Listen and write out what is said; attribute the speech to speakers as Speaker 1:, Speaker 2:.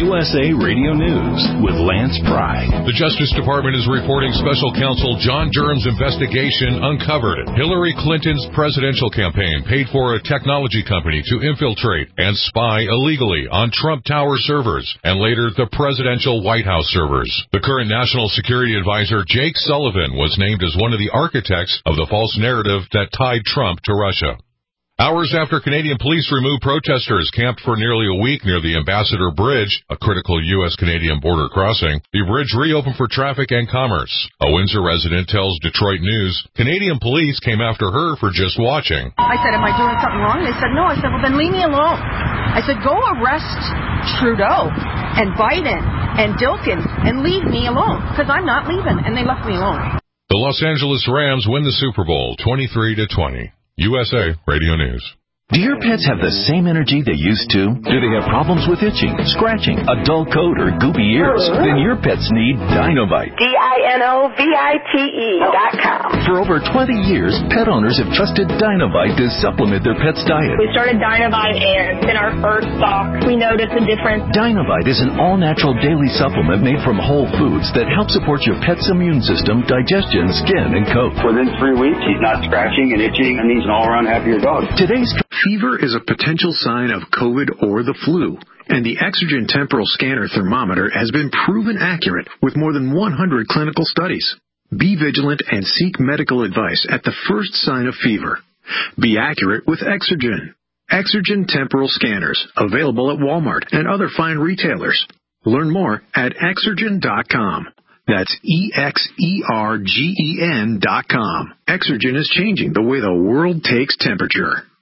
Speaker 1: USA Radio News with Lance Pry.
Speaker 2: The Justice Department is reporting Special Counsel John Durham's investigation uncovered Hillary Clinton's presidential campaign paid for a technology company to infiltrate and spy illegally on Trump Tower servers and later the presidential White House servers. The current National Security Advisor Jake Sullivan was named as one of the architects of the false narrative that tied Trump to Russia. Hours after Canadian police removed protesters camped for nearly a week near the Ambassador Bridge, a critical U.S.-Canadian border crossing, the bridge reopened for traffic and commerce. A Windsor resident tells Detroit News Canadian police came after her for just watching.
Speaker 3: I said, am I doing something wrong? They said, no. I said, well, then leave me alone. I said, go arrest Trudeau and Biden and Dilkins and leave me alone, because I'm not leaving. And they left me alone.
Speaker 2: The Los Angeles Rams win the Super Bowl 23-20. USA Radio News.
Speaker 1: Do your pets have the same energy they used to? Do they have problems with itching, scratching, a dull coat, or goopy ears? Then your pets need Dinovite.
Speaker 4: DINOVITE.com.
Speaker 1: For over 20 years, pet owners have trusted Dinovite to supplement their pet's diet.
Speaker 4: We started Dinovite and it's been our first stock. We noticed a difference.
Speaker 1: Dinovite is an all-natural daily supplement made from whole foods that help support your pet's immune system, digestion, skin, and coat.
Speaker 5: Within 3 weeks, he's not scratching and itching. That means an all-around happier dog.
Speaker 1: Today's
Speaker 6: fever is a potential sign of COVID or the flu, and the Exergen Temporal Scanner Thermometer has been proven accurate with more than 100 clinical studies. Be vigilant and seek medical advice at the first sign of fever. Be accurate with Exergen. Exergen Temporal Scanners, available at Walmart and other fine retailers. Learn more at Exergen.com. That's EXERGEN.com. Exergen is changing the way the world takes temperature.